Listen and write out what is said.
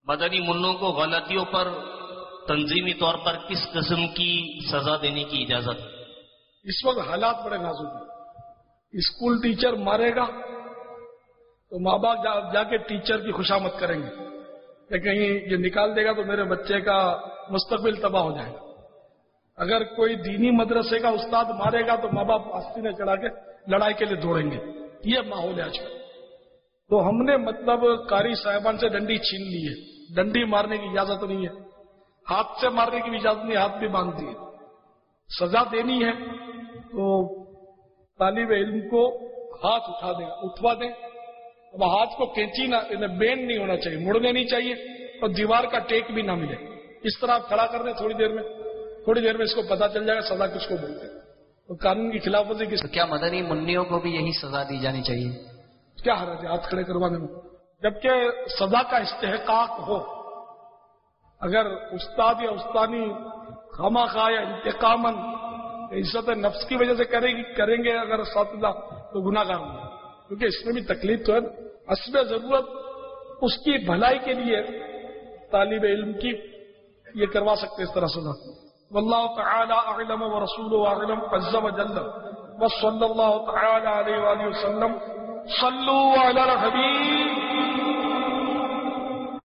مدنی منوں کو غلطیوں پر تنظیمی طور پر کس قسم کی سزا دینے کی اجازت ہے؟ اس وقت حالات بڑے نازک ہیں. اسکول ٹیچر مارے گا تو ماں باپ جا کے ٹیچر کی خوشامد کریں گے کہ کہیں یہ نکال دے گا تو میرے بچے کا مستقبل تباہ ہو جائے گا. اگر کوئی دینی مدرسے کا استاد مارے گا تو ماں باپ آستینیں چڑھا کے لڑائی کے لیے دوڑیں گے. یہ ماحول ہے آج کل. تو ہم نے قاری صاحبان سے ڈنڈی چھین لی ہے. ڈنڈی مارنے کی اجازت نہیں ہے, ہاتھ سے مارنے کی بھی اجازت نہیں, ہاتھ بھی باندھ دیے. سزا دینی ہے تو طالب علم کو ہاتھ اٹھوا دیں. اب ہاتھ کو کینچی نہ, بینڈ نہیں ہونا چاہیے, مڑنے نہیں چاہیے, اور دیوار کا ٹیک بھی نہ ملے. اس طرح آپ کھڑا کر دیں, تھوڑی دیر میں اس کو پتا چل جائے گا سزا کس کو بولتے ہیں. تو قانون کی خلاف ورزی کس. کیا مدنی منیوں کو بھی یہی سزا دی جانی چاہیے؟ کیا حرج ہے ہاتھ کھڑے کروانے میں, جبکہ سزا کا استحقاق ہو. اگر استاد یا استانی خواہ خواہ یا انتقاماً عزت نفس کی وجہ سے کریں گے اگر اساتذہ تو گناہ گار ہوں گے, کیونکہ اس میں بھی تکلیف تو ہے. حسب ضرورت اس کی بھلائی کے لیے طالب علم کی یہ کروا سکتے اس طرح سزا. واللہ تعالی اعلم ورسولہ اعلم عز وجل وصلی اللہ تعالی علیہ وآلہ وسلم. صلوا علی الحبیب